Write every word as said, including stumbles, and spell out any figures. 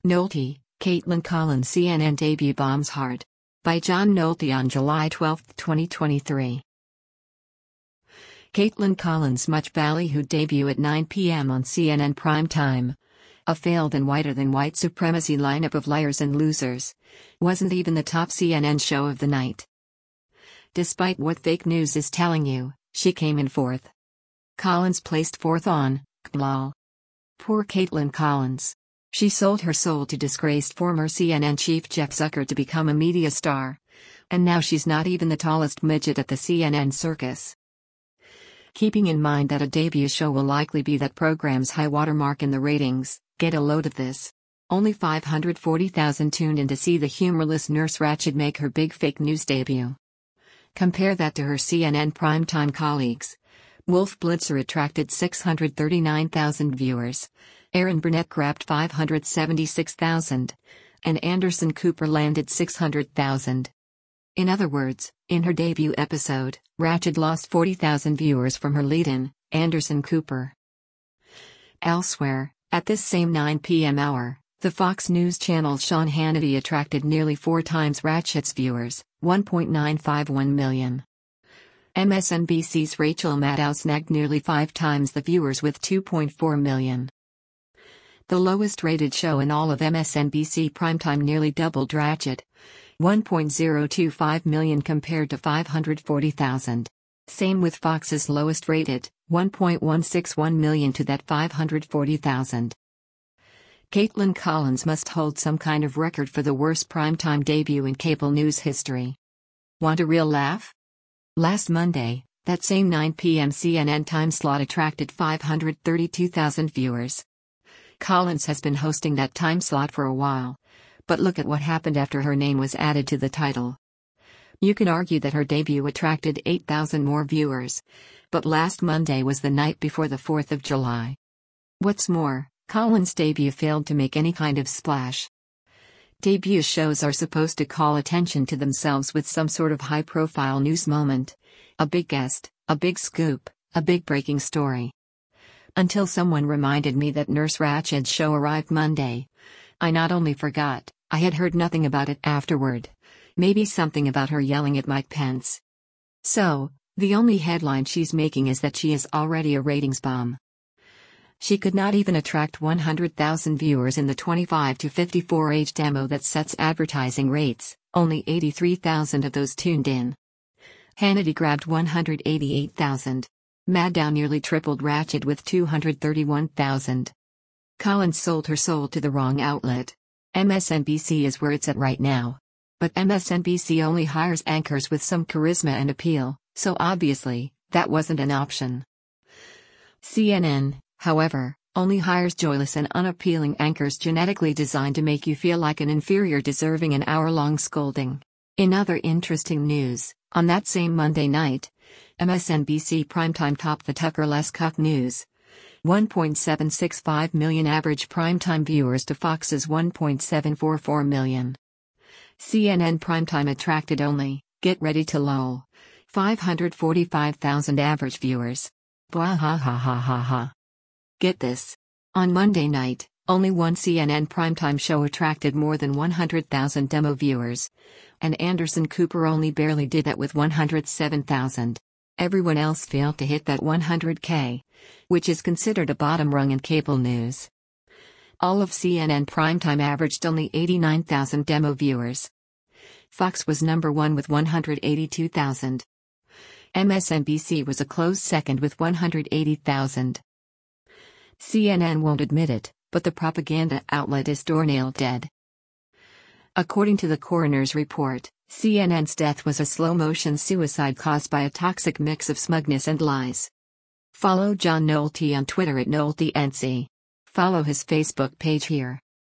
Nolte, Caitlin Collins C N N debut bombs hard. By John Nolte on July twelfth, twenty twenty-three. Caitlin Collins' much ballyhooed debut at nine p m on C N N primetime. A failed and whiter-than-white supremacy lineup of liars and losers. Wasn't even the top C N N show of the night. Despite what fake news is telling you, she came in fourth. Collins placed fourth on C N N. Poor Caitlin Collins. She sold her soul to disgraced former C N N chief Jeff Zucker to become a media star. And now she's not even the tallest midget at the C N N circus. Keeping in mind that a debut show will likely be that program's high watermark in the ratings, get a load of this. Only five hundred forty thousand tuned in to see the humorless Nurse Ratched make her big fake news debut. Compare that to her C N N primetime colleagues. Wolf Blitzer attracted six hundred thirty-nine thousand viewers. Erin Burnett grabbed five hundred seventy-six thousand. And Anderson Cooper landed six hundred thousand. In other words, in her debut episode, Ratched lost forty thousand viewers from her lead-in, Anderson Cooper. Elsewhere, at this same nine p m hour, the Fox News Channel's Sean Hannity attracted nearly four times Ratched's viewers, one point nine five one million. M S N B C's Rachel Maddow snagged nearly five times the viewers with two point four million. The lowest-rated show in all of M S N B C primetime nearly doubled Ratched, one point zero two five million compared to five hundred forty thousand. Same with Fox's lowest-rated, one point one six one million to that five hundred forty thousand. Caitlin Collins must hold some kind of record for the worst primetime debut in cable news history. Want a real laugh? Last Monday, that same nine p m C N N time slot attracted five hundred thirty-two thousand viewers. Collins has been hosting that time slot for a while. But look at what happened after her name was added to the title. You can argue that her debut attracted eight thousand more viewers. But last Monday was the night before the fourth of July. What's more, Collins' debut failed to make any kind of splash. Debut shows are supposed to call attention to themselves with some sort of high-profile news moment. A big guest, a big scoop, a big breaking story. Until someone reminded me that Nurse Ratched's show arrived Monday. I not only forgot, I had heard nothing about it afterward. Maybe something about her yelling at Mike Pence. So, the only headline she's making is that she is already a ratings bomb. She could not even attract one hundred thousand viewers in the twenty-five to fifty-four age demo that sets advertising rates, only eighty-three thousand of those tuned in. Hannity grabbed one hundred eighty-eight thousand. Maddow nearly tripled Ratched with two hundred thirty-one thousand. Collins sold her soul to the wrong outlet. M S N B C is where it's at right now. But M S N B C only hires anchors with some charisma and appeal, so obviously, that wasn't an option. C N N, however, only hires joyless and unappealing anchors genetically designed to make you feel like an inferior deserving an hour-long scolding. In other interesting news, on that same Monday night, M S N B C primetime topped the Tucker Less Cuck News. one point seven six five million average primetime viewers to Fox's one point seven four four million. C N N primetime attracted only, get ready to lol, five hundred forty-five thousand average viewers. Blah ha ha ha ha ha. Get this. On Monday night, only one C N N primetime show attracted more than one hundred thousand demo viewers. And Anderson Cooper only barely did that with one hundred seven thousand. Everyone else failed to hit that one hundred K, which is considered a bottom rung in cable news. All of C N N primetime averaged only eighty-nine thousand demo viewers. Fox was number one with one hundred eighty-two thousand. M S N B C was a close second with one hundred eighty thousand. C N N won't admit it, but the propaganda outlet is doornail dead. According to the coroner's report, C N N's death was a slow-motion suicide caused by a toxic mix of smugness and lies. Follow John Nolte on Twitter at NolteNC. Follow his Facebook page here.